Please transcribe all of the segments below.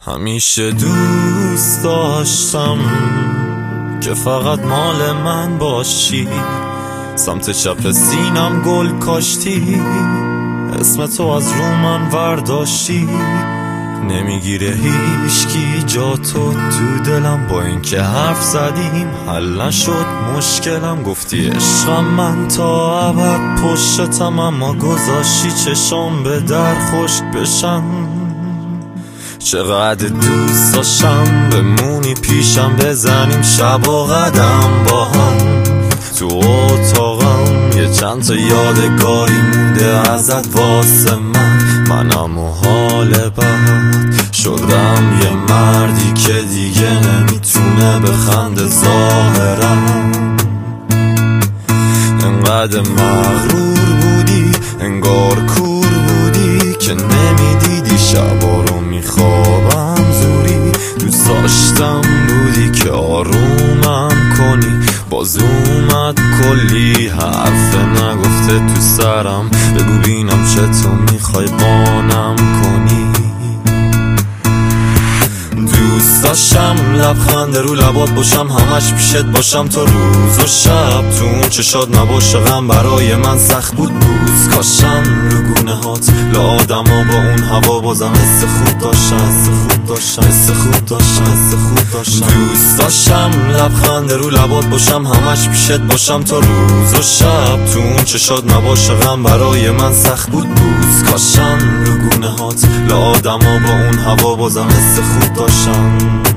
همیشه دوست داشتم که فقط مال من باشی، سمت چپ سینم گل کاشتی، اسم تو از رو من ورداشتی. نمیگیره هیچکی جا تو دلم، با اینکه حرف زدیم حل نشد مشکلم. گفتی عشقم من تا ابد پشتم، اما گذاشتی چشم به در خشک بشن. چقدر دوست داشتم بمونی پیشم، بزنیم شب و قدم با هم تو اتاقم. یه چند تا یادگاری مونده ازت واسه منم و حال بد شدم یه مردی که دیگه نمیتونه بخنده ظاهرا. انقدر مغرور بودی انگار کور بودی که نمیدیدی شبا رو میخوابم زوری. دوست داشتم بودی که آرومم کنی، باز اومد کلی حرف نگفته تو سرم. بگو بینم چطور میخوای قانم کنی. دوست داشتم لبخند رو لبات باشم، همش پیشت باشم تا روز و شب. تو اون چشات نباشه غم برای من سخت بود بوس کاشم رو گونه هات. لآدما با اون هوا بازم حس خوب داشتم. دوست داشتم لبخند رو لبات باشم، همش پیشت باشم تا روز و شب. تو اون چشات نباشه غم برای من سخت بود بوس کاشم رو گونه هات. لآدما با اون هوا بازم حس خوب داشتم.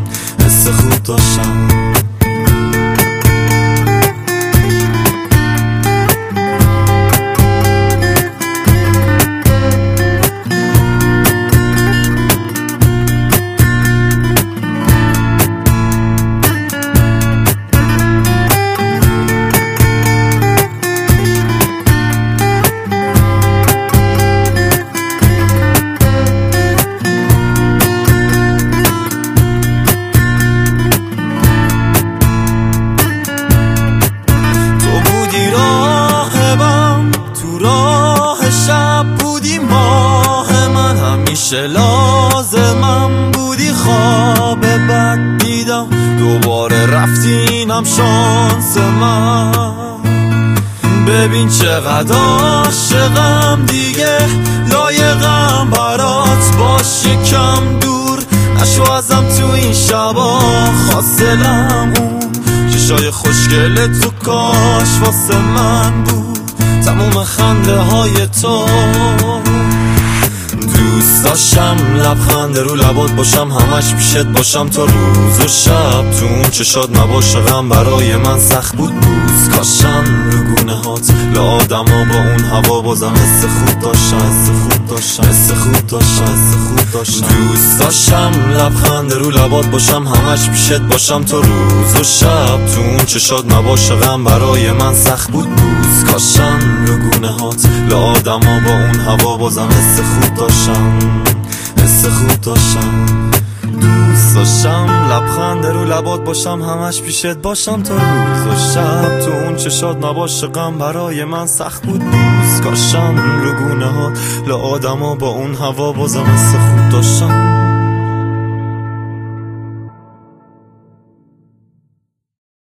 همیشه لازمم بودی، خواب بد دیدم دوباره رفتینم شانس من. ببین چقدر عاشقم دیگه، لایقم برات باش یکم دور نشو ازم تو این شبا. خواستلم اون چشای خوشگل تو کاش واسه من بود، تموم خنده های تو. دوست داشتم لبخند رو لبات باشم، همش پیشت باشم تا روز و شب. تو اون چشات نباشه غم برای من سخت بود بوس کاشم رو گونه هات. لآدما با اون هوا بازم حس خوب داشتم. دوست داشتم لبخند رو لبات باشم، همش پیشت باشم تا روز و شب. تو اون چشات نباشه غم برای من سخت بود بوس کاشم رو گونه هات. لآدما با اون هوا بازم حس خوب داشتم. دوست داشتم لبخند رو لبات باشم، همش پیشت باشم تا روز و شب. تو اون چشات نباشه غم برای من سخت بود بوس کاشم رو گونه هات. لآدما با اون هوا بازم حس خوب داشتم.